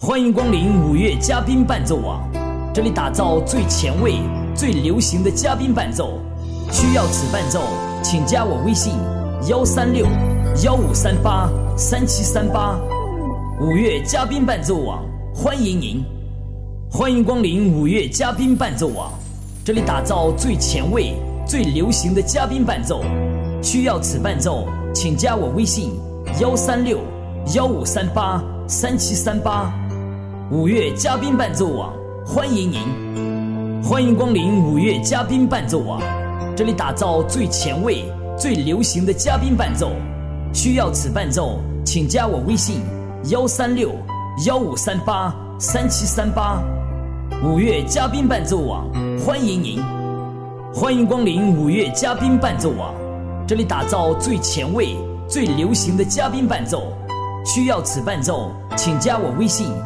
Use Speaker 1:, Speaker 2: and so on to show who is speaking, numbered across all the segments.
Speaker 1: 欢迎光临五月嘉宾伴奏网，这里打造最前卫、最流行的嘉宾伴奏。需要此伴奏，请加我微信136-1538-3738。五月嘉宾伴奏网，欢迎您！欢迎光临五月嘉宾伴奏网，这里打造最前卫、最流行的嘉宾伴奏。需要此伴奏，请加我微信136-1538-3738。五月嘉宾伴奏网，欢迎您！欢迎光临五月嘉宾伴奏网，这里打造最前卫、最流行的嘉宾伴奏。需要此伴奏，请加我微信136-1538-3738。五月嘉宾伴奏网，欢迎您！欢迎光临五月嘉宾伴奏网，这里打造最前卫、最流行的嘉宾伴奏。需要此伴奏，请加我微信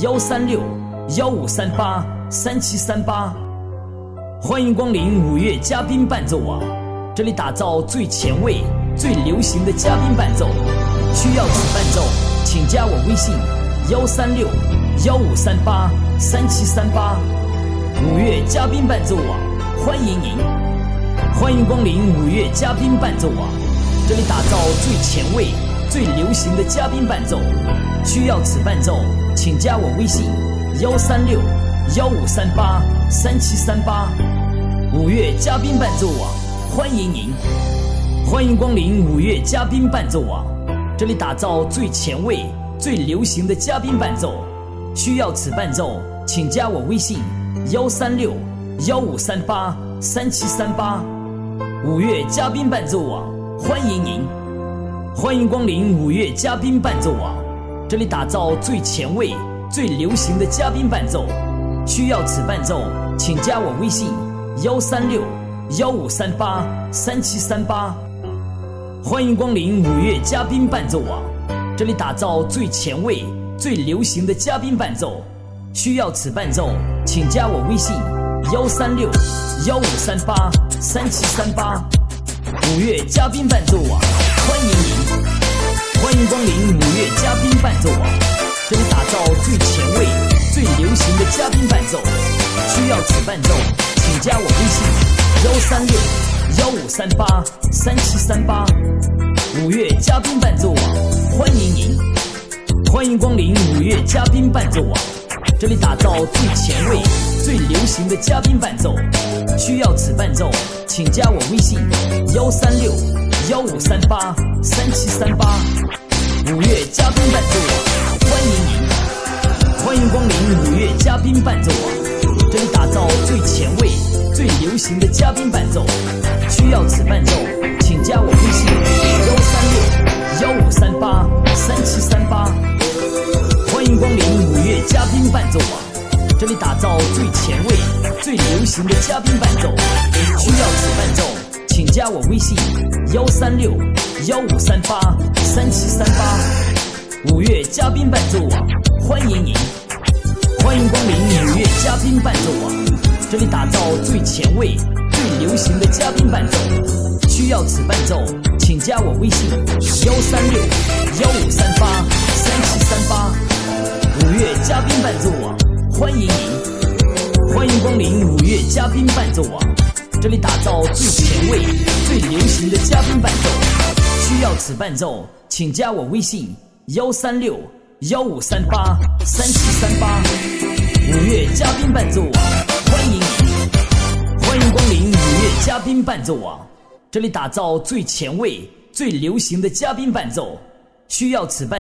Speaker 1: 136-1538-3738。欢迎光临五月嘉宾伴奏网，这里打造最前卫、最流行的嘉宾伴奏。需要此伴奏，请加我微信136-1538-3738。五月嘉宾伴奏网，欢迎您！欢迎光临五月嘉宾伴奏网，这里打造最前卫、最流行的嘉宾伴奏。需要此伴奏，请加我微信136-1538-3738。五月嘉宾伴奏网，欢迎您！欢迎光临五月嘉宾伴奏网，这里打造最前卫、最流行的嘉宾伴奏。需要此伴奏，请加我微信136-1538-3738。五月嘉宾伴奏网，欢迎您！欢迎光临五月嘉宾伴奏网，这里打造最前卫、最流行的嘉宾伴奏。需要此伴奏，请加我微信136-1538-3738。欢迎光临五月嘉宾伴奏网，这里打造最前卫、最流行的嘉宾伴奏。需要此伴奏，请加我微信136-1538-3738。五月嘉宾伴奏网，欢迎您！欢迎光临五月嘉宾伴奏网，这里打造最前卫、最流行的嘉宾伴奏。需要此伴奏，请加我微信136-1538-3738。五月嘉宾伴奏网，欢迎您！欢迎光临五月嘉宾伴奏网，这里打造最前卫、最流行的嘉宾伴奏。需要此伴奏，请加我微信136-1538-3738。五月嘉宾伴奏网，欢迎您！欢迎光临五月嘉宾伴奏网，这里打造最前卫、最流行的嘉宾伴奏。需要此伴奏，请加我微信136-1538-3738。欢迎光临五月嘉宾伴奏网，这里打造最前卫、最流行的嘉宾伴奏。需要此伴奏，请加我微信136-1538-3738。五月嘉宾伴奏网，欢迎您！欢迎光临五月嘉宾伴奏网，这里打造最前卫、最流行的嘉宾伴奏。需要此伴奏，请加我微信136-1538-3738。五月嘉宾伴奏网，欢迎您！欢迎光临五月嘉宾伴奏网，这里打造最前卫、最流行的嘉宾伴奏。需要此伴奏，请加我微信136-1538-3738。五月嘉宾伴奏网，欢迎您！欢迎光临五月嘉宾伴奏网，这里打造最前卫、最流行的嘉宾伴奏。需要此伴